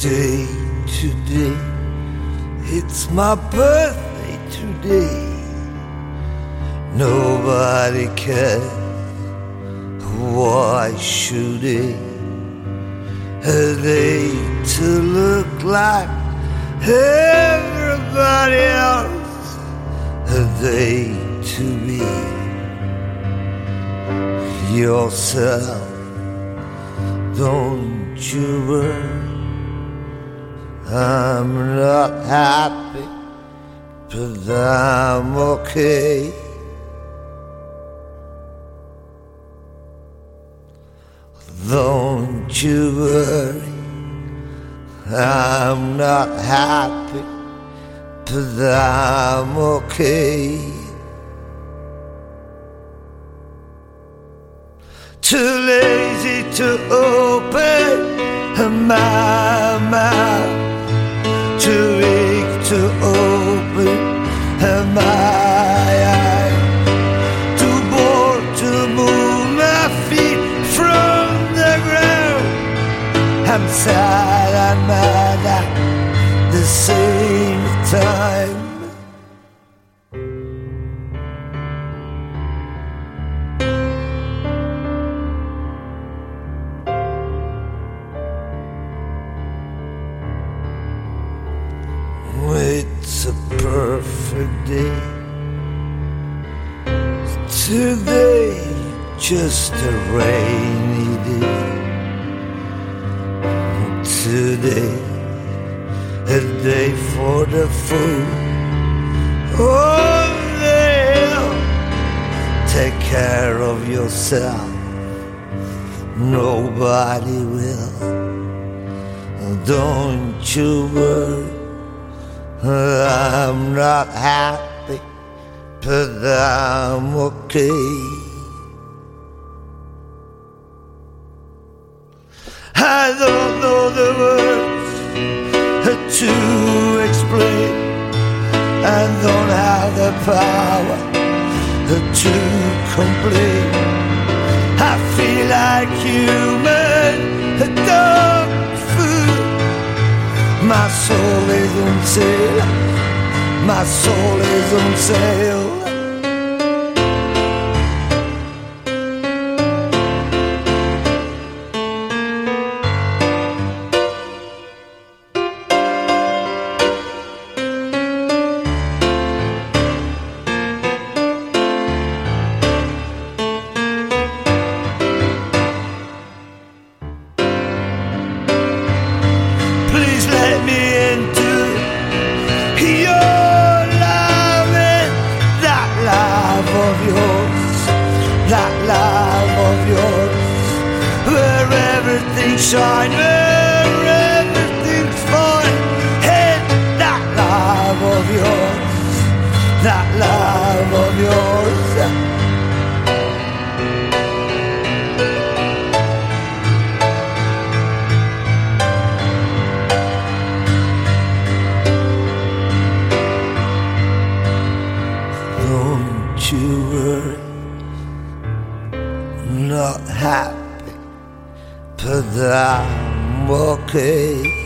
Today, today, it's my birthday today. Nobody cares, why should they? A day to look like everybody else, a day to be yourself. Don't you worry, I'm not happy, but I'm okay. Don't you worry, I'm not happy, but I'm okay. Too lazy to open my mouth, too weak to open my eyes, too bored to move my feet from the ground. I'm sad and mad at the same time. It's a perfect day. Today, just a rainy day. Today, a day for the fool. Oh, yeah. Take care of yourself. Nobody will. Don't you worry, I'm not happy, but I'm okay. I don't know the words to explain. I don't have the power to complain. I feel like human, a dog food. My soul is on sale, my soul is on sale. Please let me into your love, and that love of yours, that love of yours, where everything's shine, where everything's fine. Hey, that love of yours, that love of yours. Don't you worry, not happy, but I'm okay.